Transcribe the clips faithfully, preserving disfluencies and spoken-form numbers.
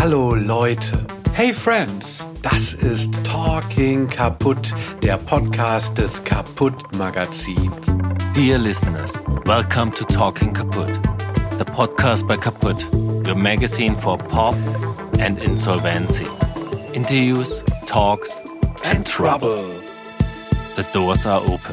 Hallo Leute. Hey Friends. Das ist Talking Kaputt, der Podcast des Kaputt-Magazins. Dear listeners, welcome to Talking Kaputt, the podcast by Kaputt, your magazine for pop and insolvency. Interviews, talks and trouble. The doors are open.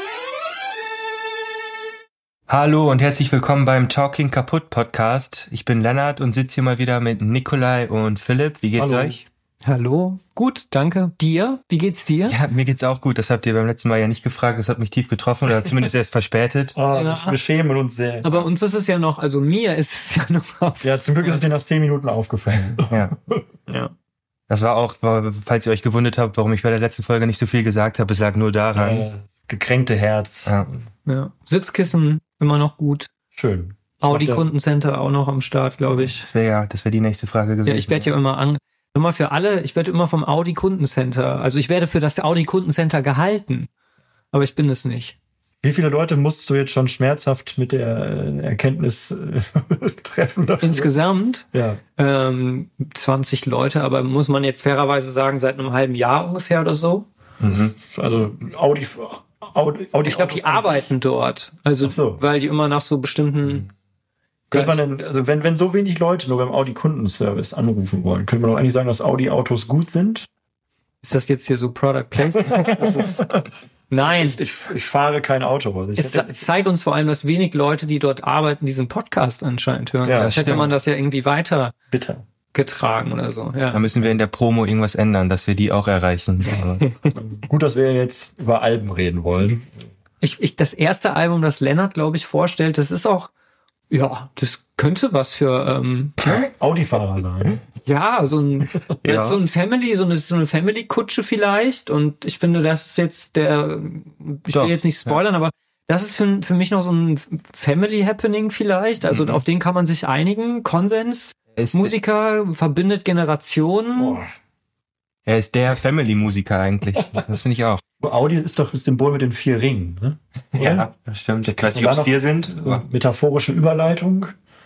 Hallo und herzlich willkommen beim Talking Kaputt Podcast. Ich bin Lennart und sitze hier mal wieder mit Nikolai und Philipp. Wie geht's Hallo. euch? Hallo, gut, danke. Dir? Wie geht's dir? Ja, mir geht's auch gut. Das habt ihr beim letzten Mal ja nicht gefragt. Das hat mich tief getroffen oder zumindest erst verspätet. Oh, Ja. Wir schämen uns sehr. Aber uns ist es ja noch, also mir ist es ja noch auf. Ja, zum Glück ist es dir nach zehn Minuten aufgefallen. Ja. Ja. Das war auch, falls ihr euch gewundert habt, warum ich bei der letzten Folge nicht so viel gesagt habe. Es lag nur daran. Äh, gekränkte Herz. Ja. Ja. Sitzkissen immer noch gut. Schön. Audi macht er- Kundencenter auch noch am Start, glaube ich. Das wäre ja, das wäre die nächste Frage gewesen. Ja, ich werde ja immer an, immer für alle, ich werde immer vom Audi Kundencenter, also ich werde für das Audi Kundencenter gehalten. Aber ich bin es nicht. Wie viele Leute musst du jetzt schon schmerzhaft mit der äh, Erkenntnis äh, treffen? Dafür? Insgesamt Ja. ähm, zwanzig Leute, aber muss man jetzt fairerweise sagen, seit einem halben Jahr ungefähr oder so. Mhm. Also Audi, Audi, Audi Ich glaube, die Autos an sich. arbeiten dort. Also, Ach so. weil die immer nach so bestimmten. Könnte man denn, also wenn, wenn so wenig Leute nur beim Audi Kundenservice anrufen wollen, könnte man doch eigentlich sagen, dass Audi Autos gut sind? Ist das jetzt hier so Product Placement? Das ist, nein. Ich, ich fahre kein Auto. Also ich Es, hätte- es zeigt uns vor allem, dass wenig Leute, die dort arbeiten, diesen Podcast anscheinend hören. Ja, Ja, das hätte stimmt. man das ja irgendwie weitergetragen bitter. oder so. Da Ja. müssen wir in der Promo irgendwas ändern, dass wir die auch erreichen. Aber Gut, dass wir jetzt über Alben reden wollen. Ich, ich, das erste Album, das Lennart, glaube ich, vorstellt, das ist auch, ja, das könnte was für, ähm, Audi-Fahrer sein. ja, so ein, Ja. jetzt so ein Family, so eine, so eine Family-Kutsche vielleicht. Und ich finde, das ist jetzt der, ich Doch, will jetzt nicht spoilern, aber das ist für, für mich noch so ein Family-Happening vielleicht. Also Mhm. auf den kann man sich einigen. Konsens, es, Musiker, verbindet Generationen. Boah. er ist der Family-Musiker eigentlich. Das finde ich auch. Audi ist doch das Symbol mit den vier Ringen. Ne? Ja, das stimmt. Ich weiß nicht, ob es Und dann vier sind. aber- Metaphorische Überleitung.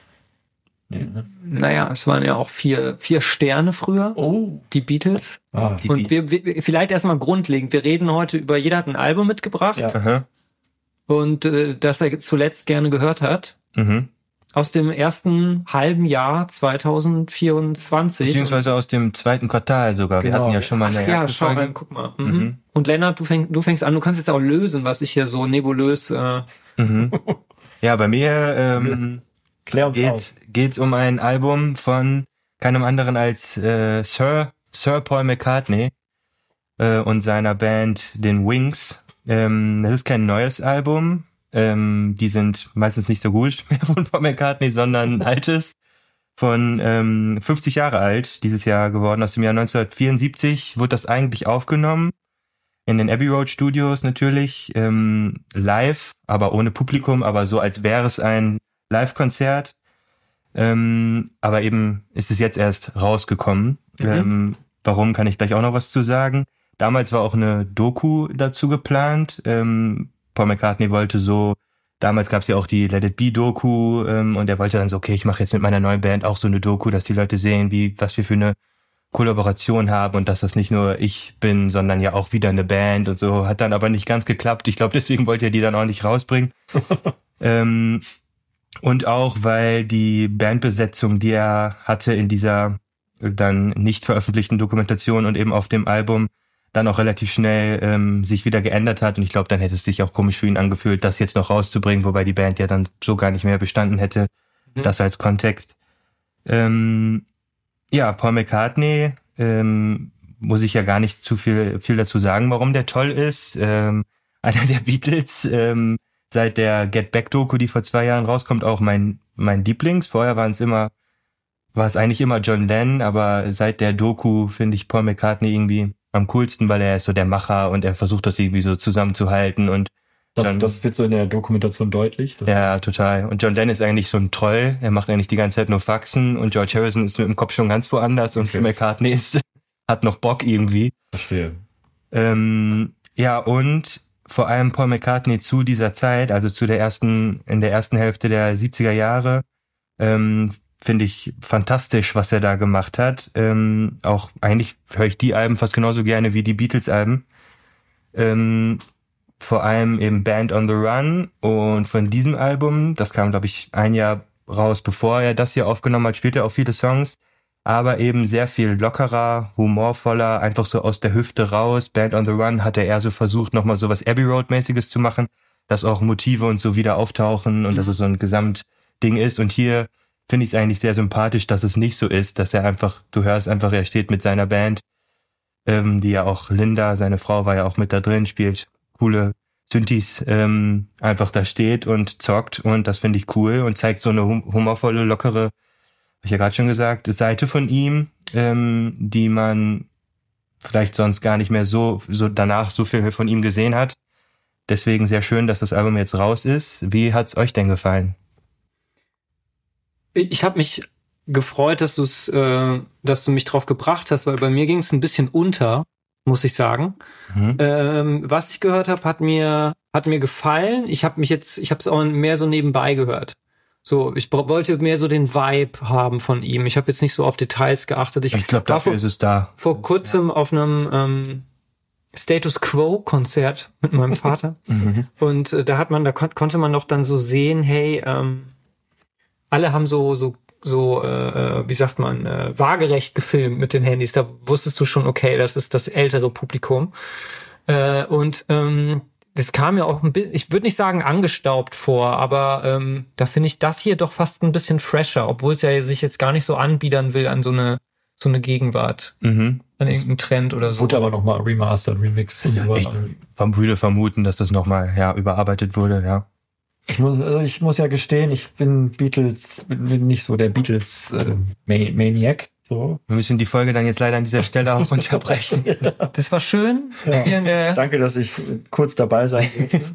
Nee, ne? Naja, es waren ja auch vier, vier Sterne früher, Oh. die Beatles. Ah, Die Und wir, wir vielleicht erstmal grundlegend. Wir reden heute über, jeder hat ein Album mitgebracht Ja. Aha. und äh, das er zuletzt gerne gehört hat. Mhm. Aus dem ersten halben Jahr zwanzig vierundzwanzig. Beziehungsweise aus dem zweiten Quartal sogar. Wir Genau. hatten ja schon mal eine ja, erste schau Folge. rein, guck mal. Mhm. Mhm. Und Lennart, du, fäng, du fängst an, du kannst jetzt auch lösen, was ich hier so nebulös. Äh, Mhm. Ja, bei mir ähm, klär uns auf. geht's, geht's um ein Album von keinem anderen als äh, Sir Sir Paul McCartney äh, und seiner Band den Wings. Ähm, das ist kein neues Album. Ähm, die sind meistens nicht so gut von Paul McCartney, sondern ein altes von ähm, fünfzig Jahre alt, dieses Jahr geworden. Aus dem Jahr neunzehnhundertvierundsiebzig wurde das eigentlich aufgenommen. In den Abbey Road Studios natürlich, ähm, live, aber ohne Publikum, aber so als wäre es ein Live-Konzert. Ähm, aber eben ist es jetzt erst rausgekommen. Mhm. Ähm, warum, kann ich gleich auch noch was zu sagen. Damals war auch eine Doku dazu geplant. Ähm, Paul McCartney wollte so, damals gab es ja auch die Let It Be Doku ähm, und er wollte dann so, okay, ich mache jetzt mit meiner neuen Band auch so eine Doku, dass die Leute sehen, wie was wir für eine Kollaboration haben und dass das nicht nur ich bin, sondern ja auch wieder eine Band und so. Hat dann aber nicht ganz geklappt. Ich glaube, deswegen wollte er die dann auch nicht rausbringen. ähm, und auch, weil die Bandbesetzung, die er hatte in dieser dann nicht veröffentlichten Dokumentation und eben auf dem Album, dann auch relativ schnell ähm, sich wieder geändert hat. Und ich glaube, dann hätte es sich auch komisch für ihn angefühlt, das jetzt noch rauszubringen, wobei die Band ja dann so gar nicht mehr bestanden hätte. Mhm. Das als Kontext. Ähm, ja, Paul McCartney, ähm, muss ich ja gar nicht zu viel, viel dazu sagen, warum der toll ist. Ähm, einer der Beatles, ähm, seit der Get Back Doku, die vor zwei Jahren rauskommt, auch mein, mein Lieblings. Vorher waren es immer, war es eigentlich immer John Lennon, aber seit der Doku finde ich Paul McCartney irgendwie am coolsten, weil er ist so der Macher und er versucht das irgendwie so zusammenzuhalten und Das, Dann- das wird so in der Dokumentation deutlich. Das ja, total. Und John Lennon ist eigentlich so ein Troll. Er macht eigentlich die ganze Zeit nur Faxen und George Harrison ist mit dem Kopf schon ganz woanders und Okay. McCartney ist, hat noch Bock irgendwie. verstehe. Ähm, ja, und vor allem Paul McCartney zu dieser Zeit, also zu der ersten, in der ersten Hälfte der siebziger Jahre, ähm, finde ich fantastisch, was er da gemacht hat. Ähm, auch eigentlich höre ich die Alben fast genauso gerne wie die Beatles-Alben. Ähm, vor allem eben Band on the Run, und von diesem Album, das kam, glaube ich, ein Jahr raus, bevor er das hier aufgenommen hat, spielt er auch viele Songs, aber eben sehr viel lockerer, humorvoller, einfach so aus der Hüfte raus. Band on the Run hat er eher so versucht, nochmal so was Abbey Road-mäßiges zu machen, dass auch Motive und so wieder auftauchen und mhm. dass es so ein Gesamtding ist. Und hier finde ich es eigentlich sehr sympathisch, dass es nicht so ist, dass er einfach, du hörst einfach, er steht mit seiner Band, ähm, die ja auch Linda, seine Frau, war ja auch mit da drin, spielt coole Synthes, ähm, einfach da steht und zockt, und das finde ich cool und zeigt so eine hum- humorvolle, lockere, habe ich ja gerade schon gesagt, Seite von ihm, ähm, die man vielleicht sonst gar nicht mehr so, so danach so viel von ihm gesehen hat. Deswegen sehr schön, dass das Album jetzt raus ist. Wie hat's euch denn gefallen? Ich habe mich gefreut, dass du es, äh, dass du mich drauf gebracht hast, weil bei mir ging es ein bisschen unter, muss ich sagen. Mhm. Ähm, was ich gehört habe, hat mir hat mir gefallen. Ich habe mich jetzt, ich habe es auch mehr so nebenbei gehört. So, ich wollte mehr so den Vibe haben von ihm. Ich habe jetzt nicht so auf Details geachtet. Ich, ich glaube, dafür vor, ist es da. Vor kurzem ja. auf einem ähm, Status Quo Konzert mit meinem Vater. Mhm. Und äh, da hat man, da kon- konnte man doch dann so sehen, hey, ähm, alle haben so so so äh, wie sagt man, äh, waagerecht gefilmt mit den Handys. Da wusstest du schon, okay, das ist das ältere Publikum. Äh, und ähm, das kam ja auch ein bisschen, ich würde nicht sagen angestaubt vor, aber ähm, da finde ich das hier doch fast ein bisschen fresher, obwohl es ja sich jetzt gar nicht so anbiedern will an so eine so eine Gegenwart, mhm. an irgendeinen Trend oder so. Wurde aber nochmal Remastered, Remix. Ja, ich würde vermuten, dass das nochmal ja, überarbeitet wurde, ja. Ich muss, also ich muss ja gestehen, ich bin Beatles, bin nicht so der Beatles äh, Maniac. So. Wir müssen die Folge dann jetzt leider an dieser Stelle auch unterbrechen. Ja. Das war schön. Ja. Danke, dass ich kurz dabei sein durfte.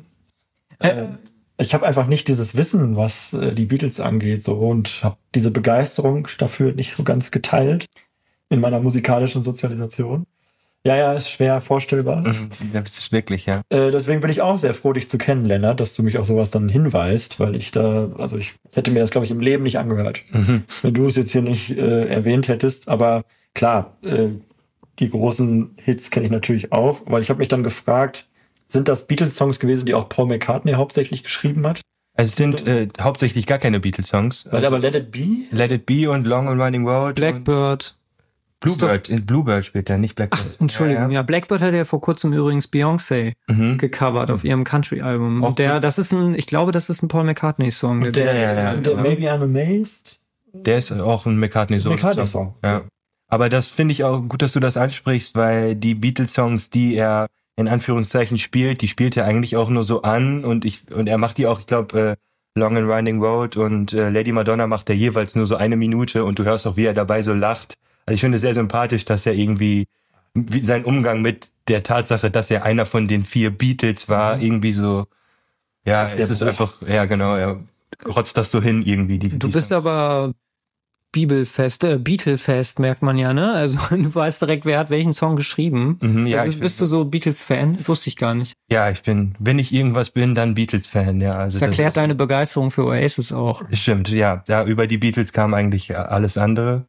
äh, ich habe einfach nicht dieses Wissen, was äh, die Beatles angeht, so, und habe diese Begeisterung dafür nicht so ganz geteilt in meiner musikalischen Sozialisation. Ja, ja, ist schwer vorstellbar. Das ist wirklich, ja. Äh, deswegen bin ich auch sehr froh, dich zu kennen, Lennart, dass du mich auf sowas dann hinweist, weil ich da, also ich hätte mir das, glaube ich, im Leben nicht angehört, mhm. wenn du es jetzt hier nicht äh, erwähnt hättest. Aber klar, äh, die großen Hits kenne ich natürlich auch, weil ich habe mich dann gefragt, sind das Beatles-Songs gewesen, die auch Paul McCartney hauptsächlich geschrieben hat? Es sind äh, hauptsächlich gar keine Beatles-Songs. Also, aber Let It Be? Let It Be und Long and Winding Road. Blackbird. Bluebird, in Bluebird spielt er, nicht Blackbird. Ach, Entschuldigung, ja, ja. Blackbird hat ja vor kurzem übrigens Beyoncé mhm. gecovert auf ihrem Country-Album. Und der, das ist ein, ich glaube, das ist ein Paul McCartney-Song. Der, der, der, der, der Maybe I'm Amazed? Der ist auch ein McCartney-Song. McCartney-Song. Ja. Aber das finde ich auch gut, dass du das ansprichst, weil die Beatles-Songs, die er in Anführungszeichen spielt, die spielt er eigentlich auch nur so an, und ich, und er macht die auch, ich glaube, äh, Long and Winding Road und äh, Lady Madonna macht er jeweils nur so eine Minute, und du hörst auch, wie er dabei so lacht. Also ich finde es sehr sympathisch, dass er irgendwie wie sein Umgang mit der Tatsache, dass er einer von den vier Beatles war, irgendwie so, ja, es ist Bruch. Einfach, ja genau, er rotzt das so hin irgendwie. Die, du die bist Songs. aber Bibelfest, äh, Beatle-Fest, merkt man ja, ne? Also du weißt direkt, wer hat welchen Song geschrieben. Mhm, ja, also, bist du so Beatles-Fan? Wusste ich gar nicht. Ja, ich bin, wenn ich irgendwas bin, dann Beatles-Fan, ja. Also das erklärt das deine Begeisterung für Oasis auch. Stimmt, ja. Ja, über die Beatles kam eigentlich alles andere.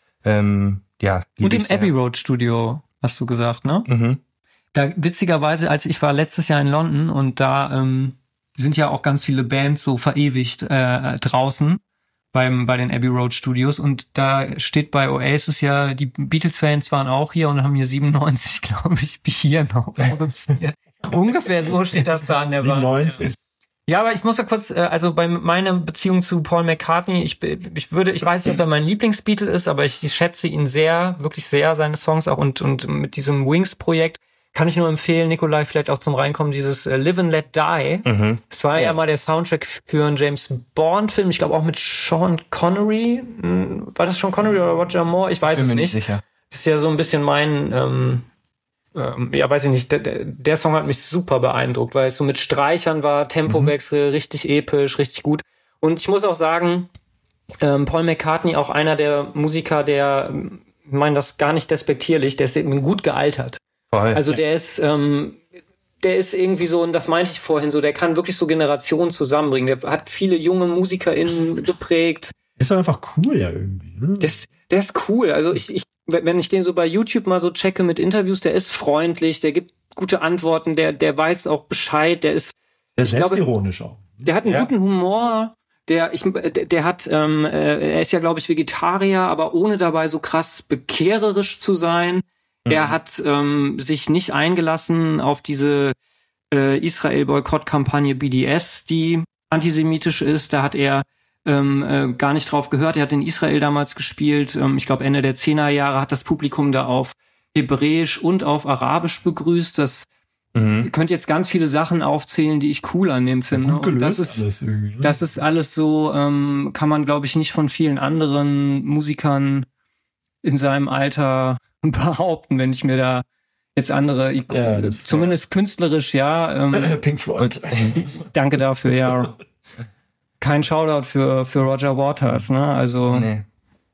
Ähm, ja. Und im Abbey Road Studio, hast du gesagt, ne? Mhm. Da, witzigerweise, als ich war letztes Jahr in London, und da ähm, sind ja auch ganz viele Bands so verewigt äh, draußen beim bei den Abbey Road Studios, und da steht bei Oasis ja, die Beatles-Fans waren auch hier und haben hier siebenundneunzig, glaube ich, Bier noch produziert. Ungefähr so steht das da an der Wand. siebenundneunzig. Ja, aber ich muss ja kurz, also bei meiner Beziehung zu Paul McCartney, ich, ich würde, ich weiß nicht, ob er mein Lieblingsbeatle ist, aber ich, ich schätze ihn sehr, wirklich sehr, seine Songs auch, und und mit diesem Wings-Projekt kann ich nur empfehlen, Nikolai, vielleicht auch zum Reinkommen, dieses Live and Let Die. Mhm. Das war ja. ja mal der Soundtrack für einen James Bond-Film, ich glaube auch mit Sean Connery. War das Sean Connery oder Roger Moore? Ich weiß Bin es mir nicht. nicht sicher. Das ist ja so ein bisschen mein... Ähm, Ähm, ja, weiß ich nicht, der, der Song hat mich super beeindruckt, weil es so mit Streichern war, Tempowechsel, mhm. richtig episch, richtig gut. Und ich muss auch sagen, ähm, Paul McCartney, auch einer der Musiker, der, ich meine das gar nicht despektierlich, der ist eben gut gealtert. Voll. Also der ist, ähm, der ist irgendwie so, und das meinte ich vorhin so, der kann wirklich so Generationen zusammenbringen. Der hat viele junge MusikerInnen geprägt. Ist doch einfach cool ja irgendwie. Ne? Der ist, der ist cool. Also ich, ich, wenn ich den so bei YouTube mal so checke mit Interviews, der ist freundlich, der gibt gute Antworten, der, der weiß auch Bescheid, der ist, der ist selbstironisch auch. Der hat einen Ja. guten Humor, der, ich, der, der hat, ähm, äh, er ist ja, glaube ich, Vegetarier, aber ohne dabei so krass bekehrerisch zu sein. Mhm. Er hat ähm, sich nicht eingelassen auf diese äh, Israel-Boykott-Kampagne B D S, die antisemitisch ist. Da hat er ähm, äh, gar nicht drauf gehört. Er hat in Israel damals gespielt. Ähm, ich glaube, Ende der Zehnerjahre hat das Publikum da auf Hebräisch und auf Arabisch begrüßt. Das Mhm. Ihr könnt jetzt ganz viele Sachen aufzählen, die ich cool an dem finde. Gut gelöst Und das ist, alles irgendwie, ne? das ist alles so, ähm, kann man, glaube ich, nicht von vielen anderen Musikern in seinem Alter behaupten, wenn ich mir da jetzt andere, Ja, das- zumindest künstlerisch, ja. Ähm, Pink Floyd. danke dafür, ja. Kein Shoutout für, für Roger Waters, ne? Also. Nee.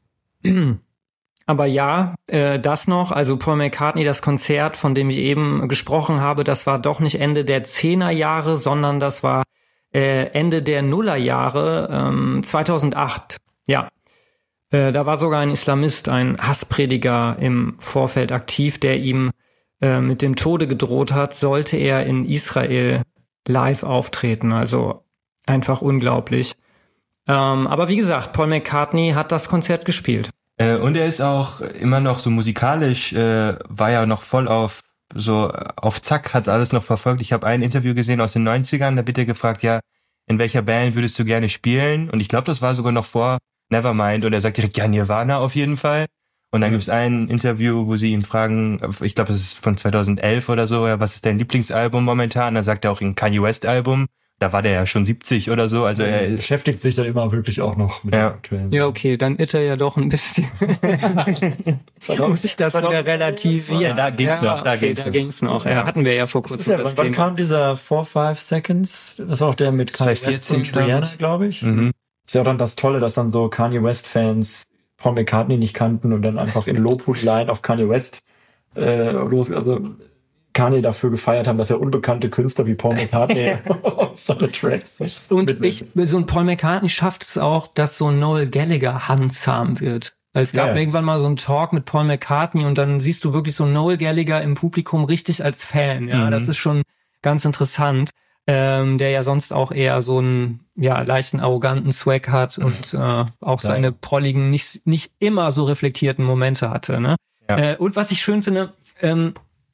Aber ja, äh, das noch, also Paul McCartney, das Konzert, von dem ich eben gesprochen habe, das war doch nicht Ende der Zehnerjahre, sondern das war äh, Ende der Nullerjahre, ähm, zweitausendacht. Ja, äh, da war sogar ein Islamist, ein Hassprediger im Vorfeld aktiv, der ihm äh, mit dem Tode gedroht hat, sollte er in Israel live auftreten. Also einfach unglaublich. Ähm, aber wie gesagt, Paul McCartney hat das Konzert gespielt. Äh, und er ist auch immer noch so musikalisch, äh, war ja noch voll auf so auf Zack, hat alles noch verfolgt. Ich habe ein Interview gesehen aus den neunzigern, da wird er gefragt, ja, in welcher Band würdest du gerne spielen? Und ich glaube, das war sogar noch vor Nevermind und er sagt direkt, ja, Nirvana auf jeden Fall. Und dann gibt's ein Interview, wo sie ihn fragen, ich glaube, das ist von zweitausendelf oder so, ja, was ist dein Lieblingsalbum momentan? Da sagt er auch ein Kanye West Album. Da war der ja schon siebzig oder so, also er beschäftigt sich dann immer wirklich auch noch mit Ja. dem aktuellen. Ja, okay, dann ist er ja doch ein bisschen. Muss ich das wieder relativieren? Ja, da ging's noch, da okay, ging's da noch. ging's noch. Ja, hatten wir ja vor Das kurzem ist ja, das wann, wann Thema. kam dieser four five Seconds? Das war auch der mit Kanye West zweitausendvierzehn, und Rihanna, glaub ich. glaube ich. Mhm. Ist ja auch dann das Tolle, dass dann so Kanye West-Fans Paul McCartney nicht kannten und dann einfach in Lobhudlein auf Kanye West äh, los, also Kanye dafür gefeiert haben, dass er unbekannte Künstler wie Paul McCartney auf seine Tracks Und mitnimmt. ich, so ein Paul McCartney schafft es auch, dass so ein Noel Gallagher handsam wird. Es gab Ja, ja. irgendwann mal so einen Talk mit Paul McCartney und dann siehst du wirklich so Noel Gallagher im Publikum richtig als Fan. Ja, Mhm. das ist schon ganz interessant. Ähm, der ja sonst auch eher so einen ja leichten arroganten Swag hat und äh, auch seine prolligen, nicht nicht immer so reflektierten Momente hatte. Ne? Ja. Äh, und was ich schön finde, ähm,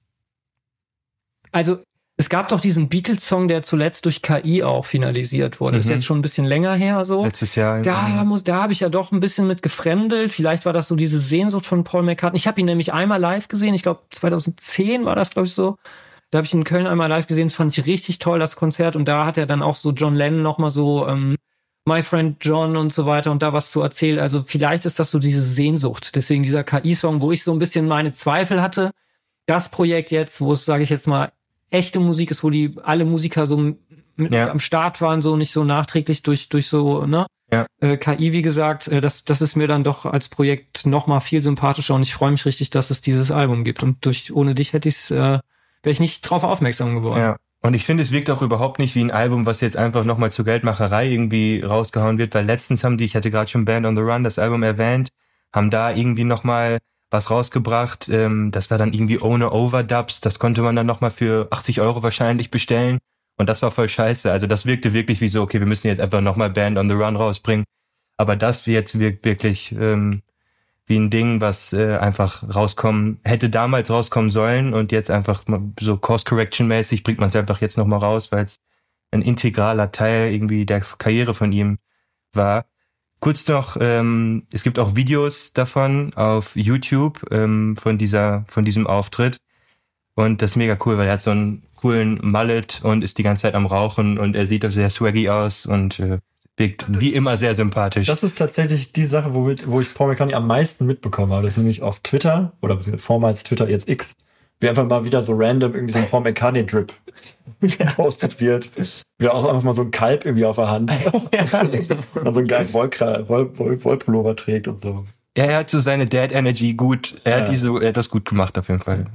also es gab doch diesen Beatles-Song, der zuletzt durch K I auch finalisiert wurde. Mhm. Ist jetzt schon ein bisschen länger her so. letztes Jahr. Da muss, da habe ich ja doch ein bisschen mit gefremdelt. Vielleicht war das so diese Sehnsucht von Paul McCartney. Ich habe ihn nämlich einmal live gesehen. Ich glaube zweitausendzehn war das, glaube ich, so. Da habe ich ihn in Köln einmal live gesehen. Das fand ich richtig toll, das Konzert. Und da hat er dann auch so John Lennon nochmal so ähm, My Friend John und so weiter und da was zu erzählen. Also vielleicht ist das so diese Sehnsucht. Deswegen dieser K I-Song, wo ich so ein bisschen meine Zweifel hatte. Das Projekt jetzt, wo es, sage ich jetzt mal, echte Musik ist, wo die alle Musiker so mit Ja. am Start waren, so nicht so nachträglich durch durch so, ne? Ja. Äh, K I, wie gesagt, äh, das das ist mir dann doch als Projekt noch mal viel sympathischer und ich freue mich richtig, dass es dieses Album gibt. Und durch ohne dich hätte ich's, äh, wäre ich nicht drauf aufmerksam geworden. Ja. Und ich finde, es wirkt auch überhaupt nicht wie ein Album, was jetzt einfach nochmal zur Geldmacherei irgendwie rausgehauen wird, weil letztens haben die, ich hatte gerade schon Band on the Run, das Album erwähnt, haben da irgendwie nochmal was rausgebracht, ähm, das war dann irgendwie ohne Overdubs, das konnte man dann nochmal für achtzig Euro wahrscheinlich bestellen und das war voll scheiße, also das wirkte wirklich wie so, okay, wir müssen jetzt einfach nochmal Band on the Run rausbringen, aber das jetzt wirkt wirklich ähm, wie ein Ding, was äh, einfach rauskommen, hätte damals rauskommen sollen und jetzt einfach mal so Course-Correction-mäßig bringt man es einfach jetzt nochmal raus, weil es ein integraler Teil irgendwie der Karriere von ihm war. Kurz noch, ähm, es gibt auch Videos davon auf YouTube ähm, von dieser, von diesem Auftritt und das ist mega cool, weil er hat so einen coolen Mullet und ist die ganze Zeit am Rauchen und er sieht auch sehr swaggy aus und äh, wirkt wie immer sehr sympathisch. Das ist tatsächlich die Sache, womit, wo ich Paul McCartney am meisten mitbekommen habe. Das ist nämlich auf Twitter, oder beziehungsweise vormals Twitter, jetzt X, wie einfach mal wieder so random irgendwie so ein Paul McCartney-Drip gepostet wird. Wie auch einfach mal so ein Kalb irgendwie auf der Hand. Und dann so einen geilen Wollkra- Woll, Woll, Wollpullover trägt und so. Ja, er hat so seine Dad Energy gut, er Ja. hat diese, er hat das gut gemacht auf jeden Fall.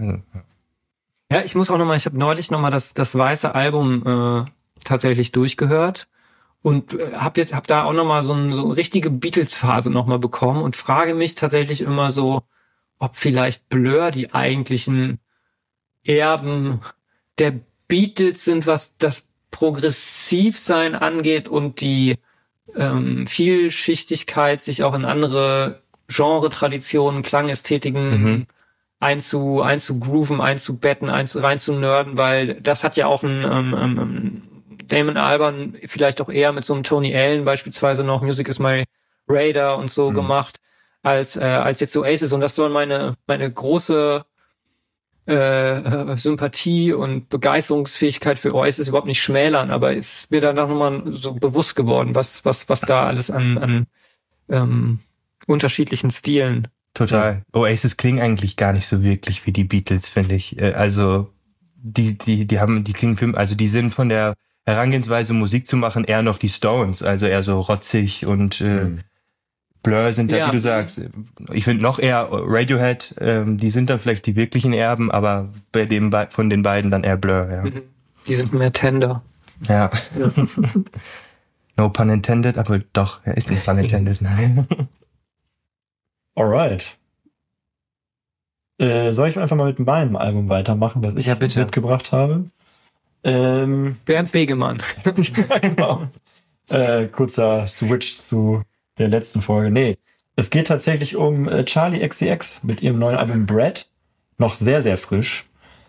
Ja, ich muss auch noch mal, ich habe neulich noch mal das das weiße Album äh, tatsächlich durchgehört und habe jetzt hab da auch nochmal so, ein, so eine richtige Beatles-Phase nochmal bekommen und frage mich tatsächlich immer so, ob vielleicht Blur die eigentlichen Erben der Beatles sind, was das Progressivsein angeht und die ähm, Vielschichtigkeit, sich auch in andere Genre-Traditionen, Klangästhetiken mhm. einzu, einzugrooven, einzubetten, einzu, rein zu nerden, weil das hat ja auch ein ähm, ähm, Damon Albarn vielleicht auch eher mit so einem Tony Allen beispielsweise noch Music is my Radar und so mhm. gemacht, als äh, als jetzt Oasis. Und das soll meine meine große äh, Sympathie und Begeisterungsfähigkeit für Oasis überhaupt nicht schmälern, aber es ist mir danach nochmal so bewusst geworden, was was was da alles an an ähm, unterschiedlichen Stilen. Total. Oasis klingen eigentlich gar nicht so wirklich wie die Beatles, finde ich. Also die die die haben die klingen für, also die sind von der Herangehensweise Musik zu machen eher noch die Stones, also eher so rotzig und äh, mhm. Blur sind da, ja. wie du sagst. Ich finde noch eher Radiohead, ähm, die sind dann vielleicht die wirklichen Erben, aber bei dem von den beiden dann eher Blur, ja. Die sind mehr tender. Ja. ja. No pun intended, aber doch, er ist nicht pun intended, nein. Alright. Äh, soll ich einfach mal mit meinem Album weitermachen, was ich ja, bitte. mitgebracht habe? Ähm, Bernd Begemann. genau. Äh, kurzer Switch zu der letzten Folge. Nee, es geht tatsächlich um äh, Charli X C X mit ihrem neuen Album Bread. Noch sehr, sehr frisch.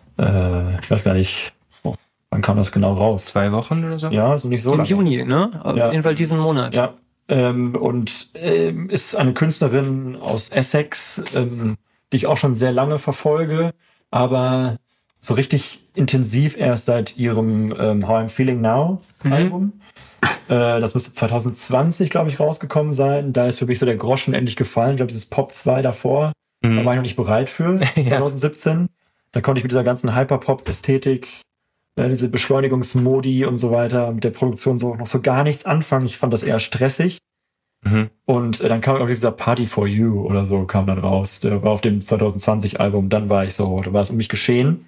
Äh, ich weiß gar nicht, oh, wann kam das genau raus? Zwei Wochen oder so? Ja, so nicht so Im lange. Juni, ne? Auf ja. jeden Fall diesen Monat. Ja. Ähm, und ähm, ist eine Künstlerin aus Essex, ähm, die ich auch schon sehr lange verfolge, aber so richtig intensiv erst seit ihrem ähm, How I'm Feeling Now mhm. Album. Äh, das müsste zwanzig zwanzig, glaube ich, rausgekommen sein. Da ist für mich so der Groschen endlich gefallen. Ich glaube, dieses Pop zwei davor, mhm. da war ich noch nicht bereit für, ja. zwanzig siebzehn. Da konnte ich mit dieser ganzen Hyperpop-Ästhetik, äh, diese Beschleunigungsmodi und so weiter, mit der Produktion so noch so gar nichts anfangen. Ich fand das eher stressig. Mhm. Und äh, dann kam auch dieser Party for You oder so, kam dann raus. Der war auf dem zwanzig zwanzig Album. Dann war ich so, da war es um mich geschehen.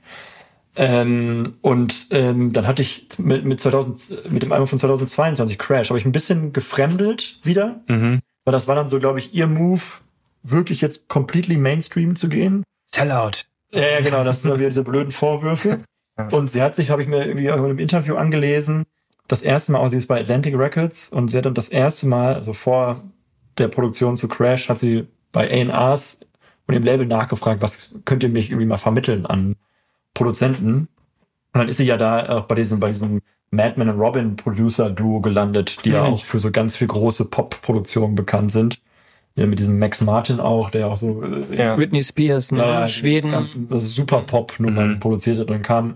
Ähm, und ähm, dann hatte ich mit, mit, zweitausend, mit dem Album von zwanzig zweiundzwanzig Crash, habe ich ein bisschen gefremdelt wieder. Mhm. Weil das war dann so, glaube ich, ihr Move, wirklich jetzt completely Mainstream zu gehen. Sellout. Ja, ja, genau, das sind dann wieder diese blöden Vorwürfe. Ja. Und sie hat sich, habe ich mir irgendwie in einem Interview angelesen, das erste Mal, auch sie ist bei Atlantic Records und sie hat dann das erste Mal, also vor der Produktion zu Crash, hat sie bei A and Rs und dem Label nachgefragt, was könnt ihr mich irgendwie mal vermitteln an Produzenten. Und dann ist sie ja da auch bei diesem, bei diesem Madman and Robin Producer-Duo gelandet, die mhm. ja auch für so ganz viel große Pop-Produktionen bekannt sind. Ja, mit diesem Max Martin auch, der auch so äh, ja. Britney Spears, ne? Ja, Schweden. Ganz, also super Pop-Nummern mhm. produziert hat. Und dann kam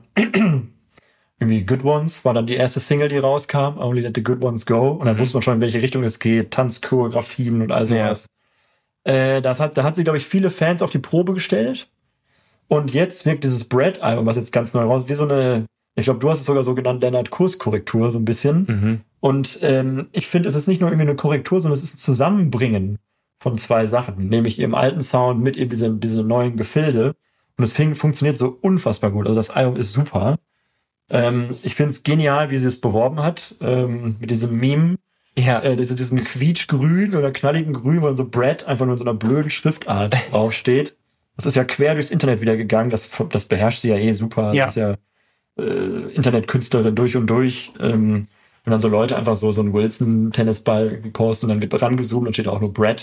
irgendwie Good Ones, war dann die erste Single, die rauskam, Only Let the Good Ones Go. Und dann mhm. wusste man schon, in welche Richtung es geht, Tanzchoreografien und all sowas. Ja. Äh, das hat, da hat sie, glaube ich, viele Fans auf die Probe gestellt. Und jetzt wirkt dieses Bread-Album, was jetzt ganz neu raus ist, wie so eine, ich glaube, du hast es sogar so genannt, Lennart, Kurskorrektur, so ein bisschen. Mhm. Und ähm, ich finde, es ist nicht nur irgendwie eine Korrektur, sondern es ist ein Zusammenbringen von zwei Sachen, nämlich ihrem alten Sound mit eben diese, diese neuen Gefilde. Und es fing, funktioniert so unfassbar gut. Also das Album ist super. Ähm, ich finde es genial, wie sie es beworben hat, ähm, mit diesem Meme. Ja. Äh, diesem, diesem quietschgrün oder knalligen Grün, wo dann so Bread einfach nur in so einer blöden Schriftart draufsteht. Das ist ja quer durchs Internet wieder gegangen. Das, das beherrscht sie ja eh super. Ja. Das ist ja äh, Internetkünstlerin durch und durch. Ähm, und dann so Leute einfach so so einen Wilson-Tennisball posten und dann wird rangezoomt und steht auch nur Brad.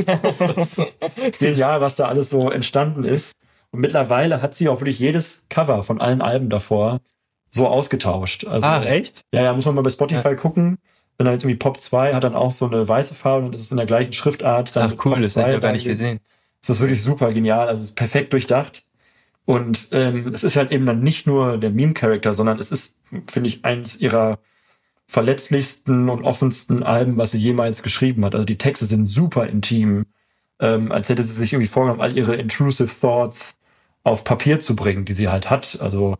Das ist genial, was da alles so entstanden ist. Und mittlerweile hat sie auch wirklich jedes Cover von allen Alben davor so ausgetauscht. Also, ah, echt? Ja, ja, muss man mal bei Spotify ja. gucken. Wenn dann jetzt irgendwie Pop zwei hat dann auch so eine weiße Farbe und das ist in der gleichen Schriftart. Dann ach cool, Pop das habe ich doch gar nicht gesehen. Das ist wirklich super genial, also es ist perfekt durchdacht. Und ähm, es ist halt eben dann nicht nur der Meme-Charakter, sondern es ist, finde ich, eins ihrer verletzlichsten und offensten Alben, was sie jemals geschrieben hat. Also die Texte sind super intim, ähm, als hätte sie sich irgendwie vorgenommen, all ihre intrusive Thoughts auf Papier zu bringen, die sie halt hat. Also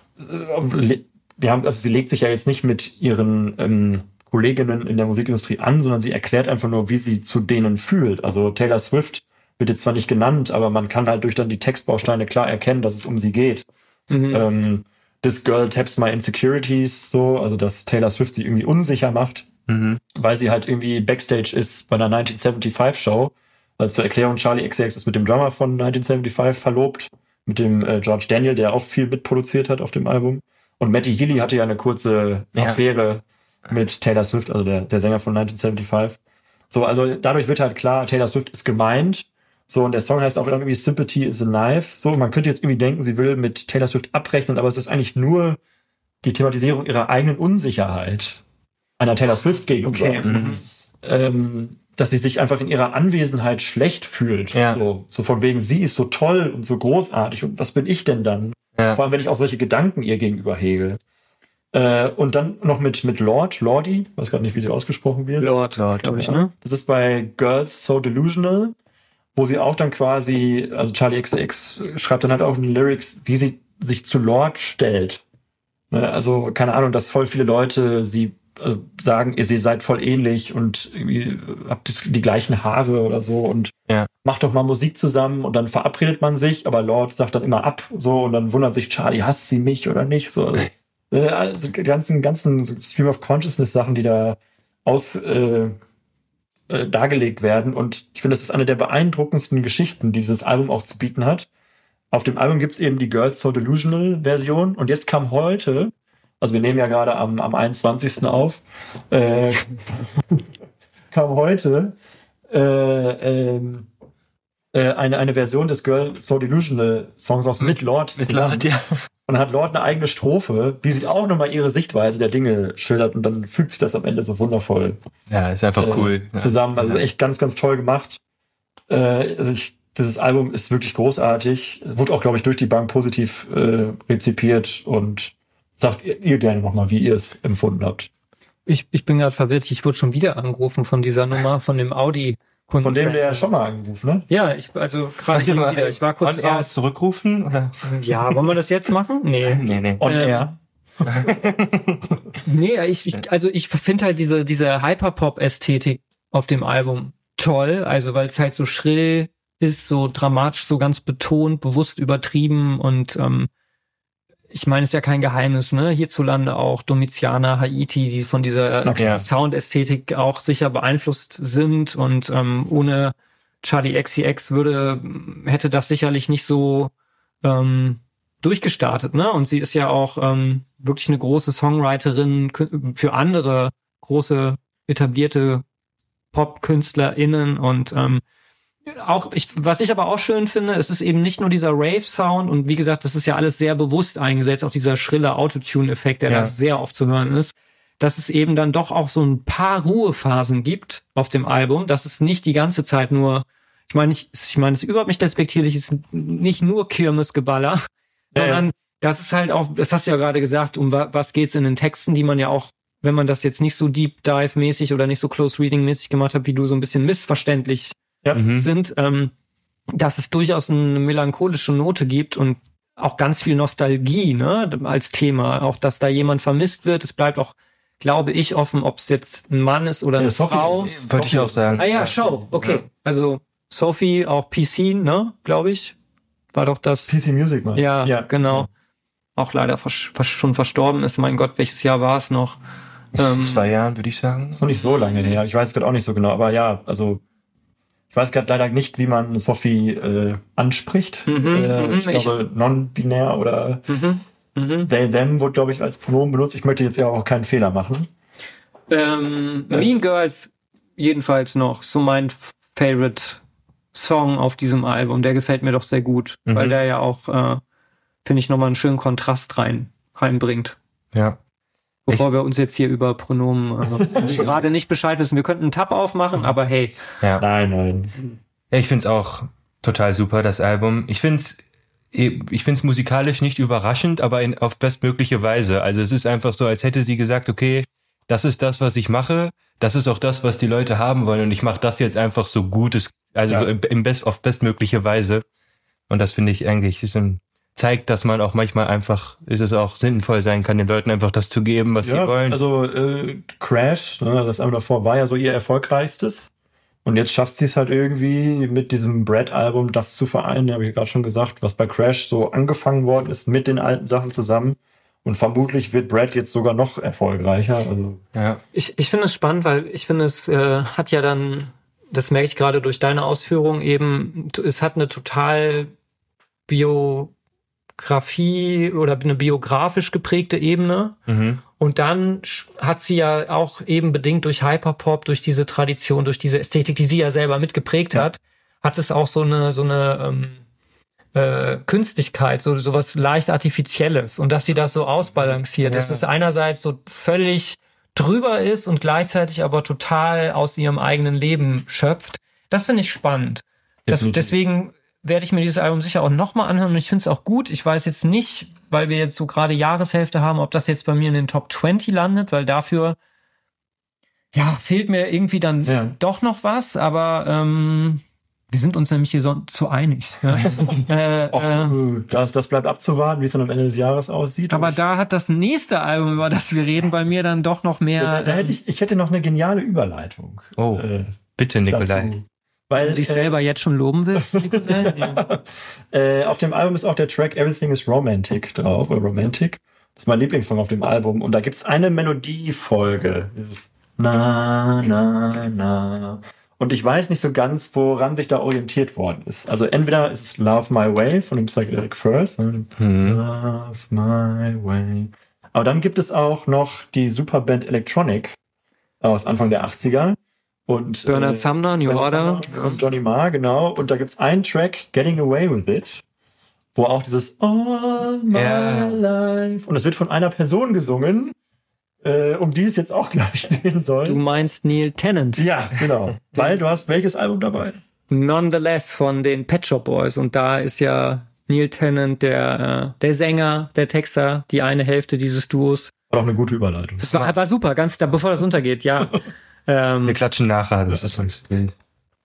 äh, wir haben, also sie legt sich ja jetzt nicht mit ihren ähm, Kolleginnen in der Musikindustrie an, sondern sie erklärt einfach nur, wie sie zu denen fühlt. Also Taylor Swift wird jetzt zwar nicht genannt, aber man kann halt durch dann die Textbausteine klar erkennen, dass es um sie geht. Mhm. Ähm, This girl taps my insecurities, so, also dass Taylor Swift sie irgendwie unsicher macht Mhm. weil sie halt irgendwie Backstage ist bei einer neunzehnhundertfünfundsiebzig-Show. Also zur Erklärung, Charlie X C X ist mit dem Drummer von neunzehnhundertfünfundsiebzig verlobt, mit dem äh, George Daniel, der auch viel mitproduziert hat auf dem Album. Und Matty Healy hatte ja eine kurze Ja. Affäre mit Taylor Swift, also der, der Sänger von neunzehnhundertfünfundsiebzig. So, also dadurch wird halt klar, Taylor Swift ist gemeint. So, und der Song heißt auch irgendwie Sympathy is a Knife. So, man könnte jetzt irgendwie denken, sie will mit Taylor Swift abrechnen, aber es ist eigentlich nur die Thematisierung ihrer eigenen Unsicherheit einer Taylor Swift gegenüber. Okay. Mhm. Ähm, dass sie sich einfach in ihrer Anwesenheit schlecht fühlt. Ja. So, so von wegen, sie ist so toll und so großartig und was bin ich denn dann? Ja. Vor allem, wenn ich auch solche Gedanken ihr gegenüber hege. Äh, und dann noch mit, mit Lord, Lordi, weiß gerade nicht, wie sie ausgesprochen wird. Lord, Lord, glaube ich, Ja. ne? Das ist bei Girls So Delusional, wo sie auch dann quasi, also Charlie X C X schreibt dann halt auch in den Lyrics, wie sie sich zu Lord stellt. Ne, also, keine Ahnung, dass voll viele Leute sie äh, sagen, ihr seid voll ähnlich und irgendwie habt das- die gleichen Haare oder so und Ja. macht doch mal Musik zusammen und dann verabredet man sich, aber Lord sagt dann immer ab, so, und dann wundert sich Charlie, hasst sie mich oder nicht, so. Also, äh, also die ganzen, ganzen so Stream of Consciousness Sachen, die da aus, äh, äh, dargelegt werden, und ich finde, das ist eine der beeindruckendsten Geschichten, die dieses Album auch zu bieten hat. Auf dem Album gibt's eben die Girls So Delusional Version, und jetzt kam heute, also wir nehmen ja gerade am, am einundzwanzigsten auf, äh, kam heute äh, ähm, äh, eine, eine Version des Girl So Delusional Songs aus mit Lord Mit zusammen. Lord, ja. Und dann hat Lord eine eigene Strophe, die sich auch nochmal ihre Sichtweise der Dinge schildert, und dann fügt sich das am Ende so wundervoll Ja, ist einfach äh, cool. Ja. zusammen. Also Ja. echt ganz, ganz toll gemacht. Äh, also ich, dieses Album ist wirklich großartig. Wurde auch, glaube ich, durch die Bank positiv äh, rezipiert, und sagt ihr, ihr gerne nochmal, wie ihr es empfunden habt. Ich, ich bin gerade verwirrt, ich wurde schon wieder angerufen von dieser Nummer, von dem Audi. Von dem der schon mal angerufen, ne? Ja, ich, also gerade Kannst du hier mal wieder, ich war kurz on air raus. zurückrufen? Oder? Ja, wollen wir das jetzt machen? Nee. Nee, nee. On Ähm, Air. Nee, ich, ich also ich finde halt diese, diese Hyperpop-Ästhetik auf dem Album toll, also weil es halt so schrill ist, so dramatisch, so ganz betont, bewusst übertrieben, und ähm, ich meine, es ist ja kein Geheimnis, ne? Hierzulande auch Domitianer, Haiti, die von dieser Okay. äh, Soundästhetik auch sicher beeinflusst sind, und ähm, ohne Charlie X C X würde, hätte das sicherlich nicht so ähm, durchgestartet, ne? Und sie ist ja auch ähm, wirklich eine große Songwriterin kü- für andere große etablierte Pop-KünstlerInnen, und ähm, auch ich, was ich aber auch schön finde, es ist eben nicht nur dieser Rave-Sound, und wie gesagt, das ist ja alles sehr bewusst eingesetzt, auch dieser schrille Autotune-Effekt, der Ja. da sehr oft zu hören ist, dass es eben dann doch auch so ein paar Ruhephasen gibt auf dem Album, dass es nicht die ganze Zeit nur, ich meine, ich, ich meine, es ist überhaupt nicht despektierlich, es ist nicht nur Kirmesgeballer, Ja, sondern das ist halt auch, das hast du ja gerade gesagt, um wa- was geht's in den Texten, die man ja auch, wenn man das jetzt nicht so Deep Dive mäßig oder nicht so Close Reading mäßig gemacht hat, wie du, so ein bisschen missverständlich Ja. Mhm. sind, ähm, dass es durchaus eine melancholische Note gibt und auch ganz viel Nostalgie, ne, als Thema, auch dass da jemand vermisst wird. Es bleibt auch, glaube ich, offen, ob es jetzt ein Mann ist oder Ja, eine Sophie Frau. ist- Wollte ich auch sagen. Ah ja, schau, okay. Ja. Also Sophie, auch P C, ne, glaube ich, war doch das. P C Music, meinst du? Ja, genau. Auch leider vers vers schon verstorben ist. Mein Gott, welches Jahr war es noch? Ähm, Zwei Jahren, würde ich sagen. Ist noch nicht so lange her. Ich weiß gerade auch nicht so genau, aber ja, also ich weiß gerade leider nicht, wie man Sophie äh, anspricht. Mhm, äh, mhm, ich glaube, non-binär oder mhm, mhm. they, them wurde, glaube ich, als Pronomen benutzt. Ich möchte jetzt ja auch keinen Fehler machen. Ähm, Ja. Mean Girls jedenfalls noch so mein Favorite Song auf diesem Album. Der gefällt mir doch sehr gut, Mhm. weil der ja auch, äh, finde ich, nochmal einen schönen Kontrast rein reinbringt. Ja. Bevor wir uns jetzt hier über Pronomen also, gerade nicht Bescheid wissen. Wir könnten einen Tab aufmachen, aber hey. Ja. Nein, nein. Ja, ich find's auch total super, das Album. Ich find's, ich find's musikalisch nicht überraschend, aber in, auf bestmögliche Weise. Also es ist einfach so, als hätte sie gesagt, okay, das ist das, was ich mache. Das ist auch das, was die Leute haben wollen. Und ich mache das jetzt einfach so gut es, also Ja. im, im best, auf bestmögliche Weise. Und das finde ich eigentlich, ist ein, zeigt, dass man auch manchmal einfach, ist es auch sinnvoll sein kann, den Leuten einfach das zu geben, was sie wollen. Also äh, Crash, ne, das Album davor, war ja so ihr erfolgreichstes. Und jetzt schafft sie es halt irgendwie mit diesem Brad-Album, das zu vereinen, habe ich gerade schon gesagt, was bei Crash so angefangen worden ist mit den alten Sachen zusammen. Und vermutlich wird Brad jetzt sogar noch erfolgreicher. Also Ja. Ich, ich finde es spannend, weil ich finde, es äh, hat ja dann, das merke ich gerade durch deine Ausführung eben, es hat eine total Biografie oder eine biografisch geprägte Ebene. Mhm. Und dann sch- hat sie ja auch eben bedingt durch Hyperpop, durch diese Tradition, durch diese Ästhetik, die sie ja selber mitgeprägt Ja. hat, hat es auch so eine, so eine ähm, äh, Künstlichkeit, so sowas leicht Artifizielles. Und dass sie das so ausbalanciert, Ja. dass es einerseits so völlig drüber ist und gleichzeitig aber total aus ihrem eigenen Leben schöpft. Das finde ich spannend. Das, Definitiv. deswegen werde ich mir dieses Album sicher auch nochmal anhören und ich finde es auch gut. Ich weiß jetzt nicht, weil wir jetzt so gerade Jahreshälfte haben, ob das jetzt bei mir in den Top zwanzig landet, weil dafür ja fehlt mir irgendwie dann Ja. doch noch was, aber ähm, wir sind uns nämlich hier so zu einig. Ja. äh, oh, äh, das, das bleibt abzuwarten, wie es dann am Ende des Jahres aussieht. aber Ich- da hat das nächste Album, über das wir reden, bei mir dann doch noch mehr. da, da hätte ich, ich hätte noch eine geniale Überleitung. Oh, äh, bitte, Nikolai. dazu. Weil dich äh, selber jetzt schon loben willst. Nikolai? Ja. äh, auf dem Album ist auch der Track Everything is Romantic drauf, oder Romantic. Das ist mein Lieblingssong auf dem Album. Und da gibt's eine Melodiefolge. Dieses Na, na, na. Und ich weiß nicht so ganz, woran sich da orientiert worden ist. Also entweder ist es Love My Way von dem Psychedelic Furs. Ne? Mhm. Love My Way. Aber dann gibt es auch noch die Superband Electronic aus Anfang der achtziger. Und, Bernard Sumner, New Bernard Order. Sumner und Johnny Marr, genau. Und da gibt's einen Track, Getting Away With It, wo auch dieses All My Ja. Life, und es wird von einer Person gesungen, äh, um die es jetzt auch gleich gehen soll. Du meinst Neil Tennant. Ja, genau. Weil du hast welches Album dabei? Nonetheless von den Pet Shop Boys. Und da ist ja Neil Tennant der, äh, der Sänger, der Texter, die eine Hälfte dieses Duos. War doch eine gute Überleitung. Das war, war super, ganz da, bevor das untergeht, ja. ähm, Wir klatschen nachher, das ist uns wild.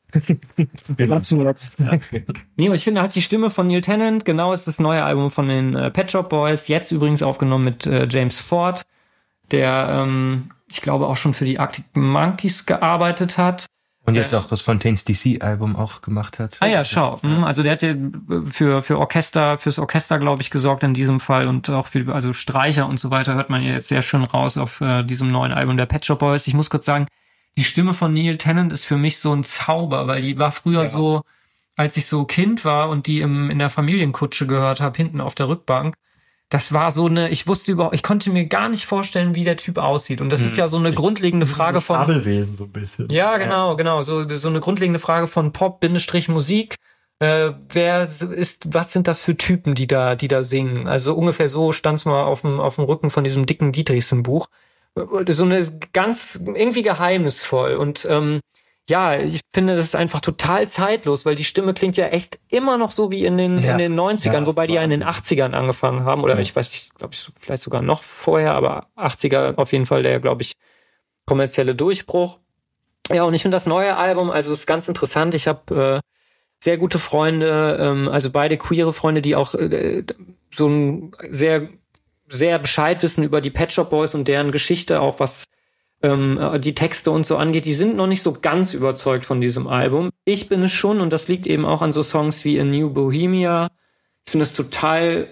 Wir klatschen jetzt. Ja. nee, aber ich finde halt die Stimme von Neil Tennant, genau ist das neue Album von den äh, Pet Shop Boys, jetzt übrigens aufgenommen mit äh, James Ford, der, ähm, ich glaube, auch schon für die Arctic Monkeys gearbeitet hat. Und jetzt auch das Fontaines D C-Album auch gemacht hat. Ah ja, schau. Mhm, Also der hat ja für, für Orchester, fürs Orchester, glaube ich, gesorgt in diesem Fall und auch für, also Streicher und so weiter hört man ja jetzt sehr schön raus auf äh, diesem neuen Album der Pet Shop Boys. Ich muss kurz sagen, die Stimme von Neil Tennant ist für mich so ein Zauber, weil die war früher Ja. so, als ich so Kind war und die im, in der Familienkutsche gehört habe, hinten auf der Rückbank. Das war so eine, ich wusste überhaupt, ich konnte mir gar nicht vorstellen, wie der Typ aussieht. Und das ist ja so eine grundlegende Frage von, Fabelwesen so ein bisschen. ja, genau, genau. So, so eine grundlegende Frage von Pop-Musik. Äh, wer ist, was sind das für Typen, die da, die da singen? Also ungefähr so stand's mal auf dem, auf dem Rücken von diesem dicken Dietrichsen-Buch. So eine ganz, irgendwie geheimnisvoll. Und, ähm, ja, ich finde, das ist einfach total zeitlos, weil die Stimme klingt ja echt immer noch so wie in den, Ja. in den neunzigern, Ja, wobei die ja in den Wahnsinn. achtzigern angefangen haben. Oder Ja. ich weiß nicht, glaube ich, vielleicht sogar noch vorher, aber achtziger auf jeden Fall der, glaube ich, kommerzielle Durchbruch. Ja, und ich finde das neue Album, also ist ganz interessant. Ich habe äh, sehr gute Freunde, ähm, also beide queere Freunde, die auch äh, so ein sehr, sehr Bescheid wissen über die Pet Shop Boys und deren Geschichte, auch was ähm, die Texte und so angeht. Die sind noch nicht so ganz überzeugt von diesem Album. Ich bin es schon und das liegt eben auch an so Songs wie A New Bohemia. Ich finde es total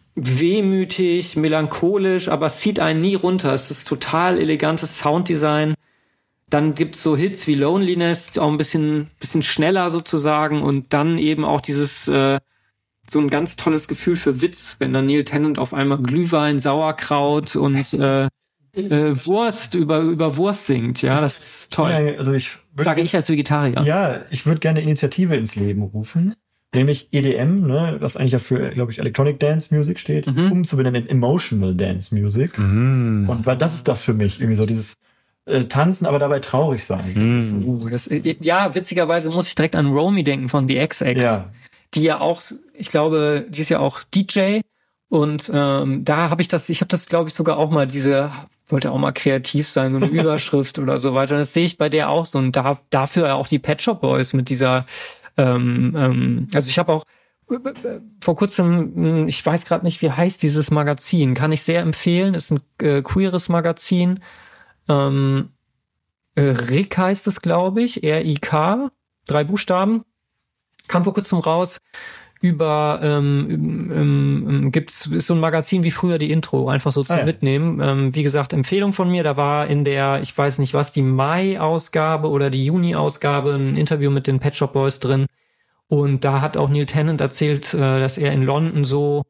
wehmütig, melancholisch, aber es zieht einen nie runter. Es ist total elegantes Sounddesign. Dann gibt's so Hits wie Loneliness, auch ein bisschen, bisschen schneller sozusagen und dann eben auch dieses, äh, so ein ganz tolles Gefühl für Witz, wenn dann Neil Tennant auf einmal Glühwein, Sauerkraut und äh, äh, Wurst über, über Wurst singt. Ja, das ist toll. Ja, also ich würd- Sage ich als Vegetarier. Ja, ich würde gerne eine Initiative ins Leben rufen, nämlich E D M, ne, was eigentlich ja für, glaube ich, Electronic Dance Music steht, Mhm. umzubenennen in Emotional Dance Music. Mhm. Und weil das ist das für mich, irgendwie so dieses äh, Tanzen, aber dabei traurig sein. So ein Mhm. bisschen. Uh, das, äh, ja, witzigerweise muss ich direkt an Romy denken von The X X. Ja, Die ja auch, ich glaube, die ist ja auch D J und ähm, da habe ich das, ich habe das, glaube ich, sogar auch mal diese, wollte auch mal kreativ sein, so eine Überschrift oder so weiter. Das sehe ich bei der auch so und da, dafür auch die Pet Shop Boys mit dieser, ähm, ähm, also ich habe auch äh, äh, vor kurzem, ich weiß gerade nicht, wie heißt dieses Magazin, kann ich sehr empfehlen, ist ein äh, queeres Magazin, ähm, äh, Rick heißt es, glaube ich, R I K, drei Buchstaben. Kam vor kurzem raus, über ähm, ähm, gibt's ist so ein Magazin wie früher die Intro, einfach so zum Ah, ja. Mitnehmen. Ähm, wie gesagt, Empfehlung von mir, da war in der, ich weiß nicht was, die Mai-Ausgabe oder die Juni-Ausgabe ein Interview mit den Pet Shop Boys drin. Und da hat auch Neil Tennant erzählt, äh, dass er in London so,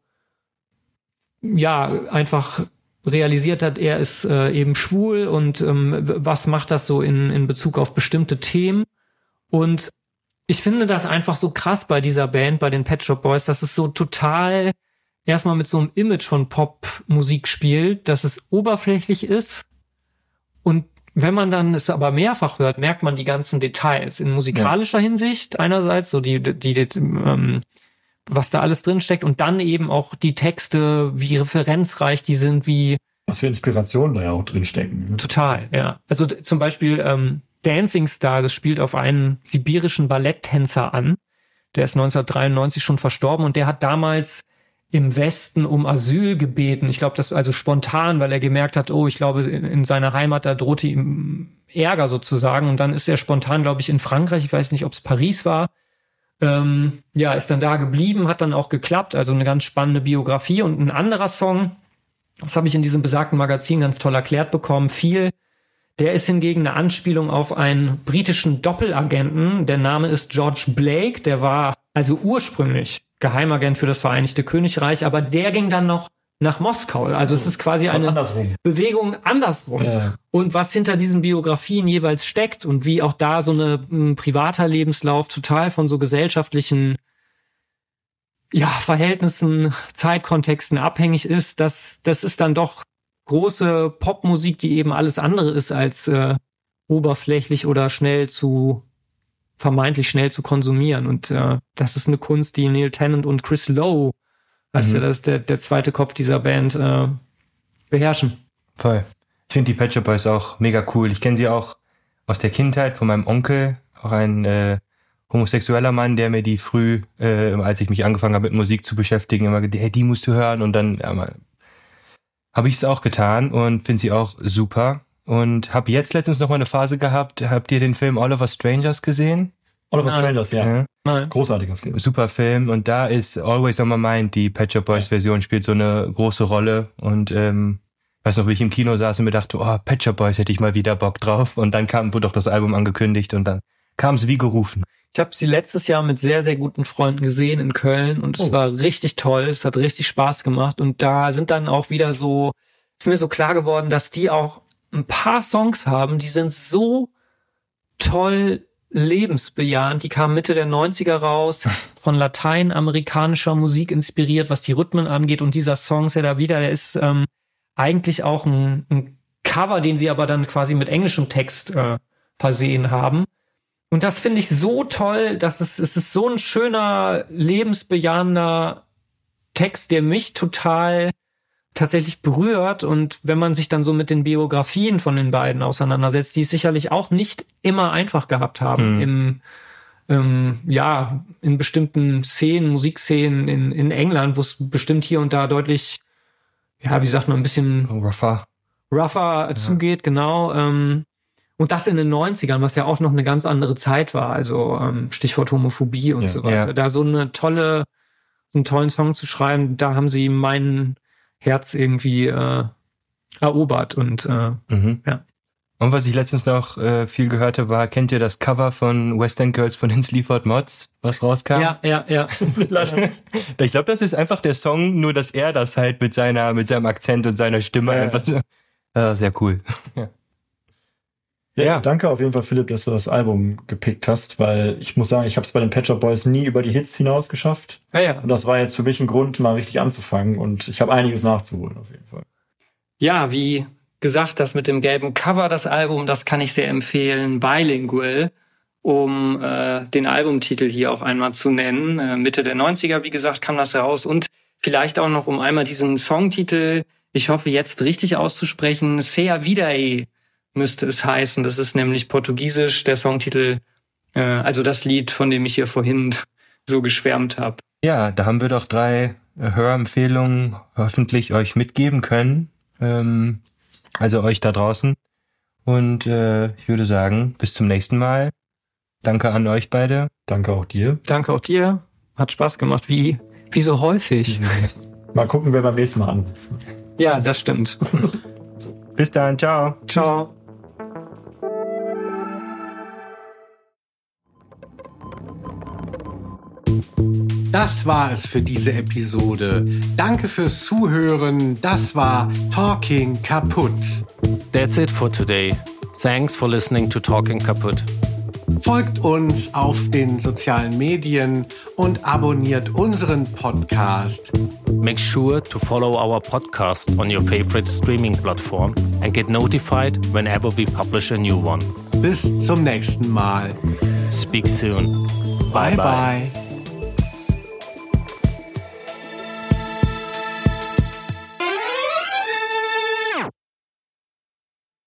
ja, einfach realisiert hat, er ist äh, eben schwul und ähm, was macht das so in, in Bezug auf bestimmte Themen. Und ich finde das einfach so krass bei dieser Band, bei den Pet Shop Boys, dass es so total erstmal mit so einem Image von Popmusik spielt, dass es oberflächlich ist. Und wenn man dann es aber mehrfach hört, merkt man die ganzen Details in musikalischer ja. Hinsicht einerseits, so die, die, die ähm, was da alles drin steckt und dann eben auch die Texte, wie referenzreich die sind, wie was für Inspirationen da ja auch drin stecken. Ne? Total, ja. Also d- zum Beispiel ähm, Dancing Star, das spielt auf einen sibirischen Balletttänzer an. Der ist neunzehnhundertdreiundneunzig schon verstorben und der hat damals im Westen um Asyl gebeten. Ich glaube, das also spontan, weil er gemerkt hat, oh, ich glaube, in, in seiner Heimat, da drohte ihm Ärger sozusagen. Und dann ist er spontan, glaube ich, in Frankreich, ich weiß nicht, ob es Paris war, ähm, ja, ist dann da geblieben, hat dann auch geklappt. Also eine ganz spannende Biografie. Und ein anderer Song, das habe ich in diesem besagten Magazin ganz toll erklärt bekommen, viel. Der ist hingegen eine Anspielung auf einen britischen Doppelagenten. Der Name ist George Blake. Der war also ursprünglich Geheimagent für das Vereinigte Königreich, aber der ging dann noch nach Moskau. Also es ist quasi eine andersrum. Bewegung andersrum. Ja. Und was hinter diesen Biografien jeweils steckt und wie auch da so eine, ein privater Lebenslauf total von so gesellschaftlichen ja, Verhältnissen, Zeitkontexten abhängig ist, das, das ist dann doch große Popmusik, die eben alles andere ist als äh, oberflächlich oder schnell zu, vermeintlich schnell zu konsumieren. Und äh, das ist eine Kunst, die Neil Tennant und Chris Lowe, weißt Mhm. du, das ist der, der zweite Kopf dieser Band, äh, beherrschen. Voll. Ich finde die Pet Shop Boys auch mega cool. Ich kenne sie auch aus der Kindheit von meinem Onkel, auch ein äh, homosexueller Mann, der mir die früh, äh, als ich mich angefangen habe mit Musik zu beschäftigen, immer gesagt, hey, die musst du hören. Und dann ja, mal, habe ich es auch getan und finde sie auch super. Und habe jetzt letztens noch mal eine Phase gehabt. Habt ihr den Film All of Us Strangers gesehen? Oliver Nein. Strangers, ja. Ja. Nein. Großartiger Film. Super Film. Und da ist Always on My Mind, die Pet Shop Boys Version, spielt so eine große Rolle. Und ähm, weiß noch, wie ich im Kino saß und mir dachte, oh, Pet Shop Boys, hätte ich mal wieder Bock drauf. Und dann kam, wurde doch das Album angekündigt und dann kam es wie gerufen. Ich habe sie letztes Jahr mit sehr, sehr guten Freunden gesehen in Köln und es Oh. war richtig toll. Es hat richtig Spaß gemacht und da sind dann auch wieder so, ist mir so klar geworden, dass die auch ein paar Songs haben, die sind so toll lebensbejahend. Die kamen Mitte der neunziger raus, von lateinamerikanischer Musik inspiriert, was die Rhythmen angeht. Und dieser Song ist ja da wieder, der ist ähm, eigentlich auch ein, ein Cover, den sie aber dann quasi mit englischem Text äh, versehen haben. Und das finde ich so toll, dass es, es ist so ein schöner, lebensbejahender Text, der mich total tatsächlich berührt. Und wenn man sich dann so mit den Biografien von den beiden auseinandersetzt, die es sicherlich auch nicht immer einfach gehabt haben, Mhm. im, im, ja, in bestimmten Szenen, Musikszenen in, in England, wo es bestimmt hier und da deutlich, ja, wie sagt man, ein bisschen Rafa. rougher zugeht, genau. Ähm, und das in den neunzigern, was ja auch noch eine ganz andere Zeit war. Also ähm, Stichwort Homophobie und Ja, so weiter. ja. Da so eine tolle, einen tollen Song zu schreiben, da haben sie mein Herz irgendwie äh, erobert. Und äh, Mhm. Ja. Und was ich letztens noch äh, viel gehört habe, war, kennt ihr das Cover von West End Girls von den Sleaford Mods, was rauskam? ja, ja, ja. Ich glaube, das ist einfach der Song, nur dass er das halt mit seiner, mit seinem Akzent und seiner Stimme Ja. einfach so, äh, sehr cool. Ja. Ja, Ja. danke auf jeden Fall, Philipp, dass du das Album gepickt hast, weil ich muss sagen, ich habe es bei den Pet Shop Boys nie über die Hits hinaus geschafft. ja, ja. Und das war jetzt für mich ein Grund, mal richtig anzufangen. Und ich habe einiges nachzuholen, auf jeden Fall. Ja, wie gesagt, das mit dem gelben Cover, das Album, das kann ich sehr empfehlen. Bilingual, um äh, den Albumtitel hier auch einmal zu nennen. Äh, Mitte der neunziger, wie gesagt, kam das raus. Und vielleicht auch noch, um einmal diesen Songtitel, ich hoffe jetzt richtig auszusprechen, Sea Vidae müsste es heißen. Das ist nämlich portugiesisch, der Songtitel, äh, also das Lied, von dem ich hier vorhin so geschwärmt habe. Ja, da haben wir doch drei äh, Hörempfehlungen hoffentlich euch mitgeben können. Ähm, also euch da draußen. Und äh, ich würde sagen, bis zum nächsten Mal. Danke an euch beide. Danke auch dir. Danke auch dir. Hat Spaß gemacht, wie, wie so häufig. Mal gucken, wer beim nächsten Mal anruft. Ja, das stimmt. Bis dann, ciao. Ciao. Das war es für diese Episode. Danke fürs Zuhören. Das war Talking Kaputt. That's it for today. Thanks for listening to Talking Kaputt. Folgt uns auf den sozialen Medien und abonniert unseren Podcast. Make sure to follow our podcast on your favorite streaming platform and get notified whenever we publish a new one. Bis zum nächsten Mal. Speak soon. Bye bye. bye.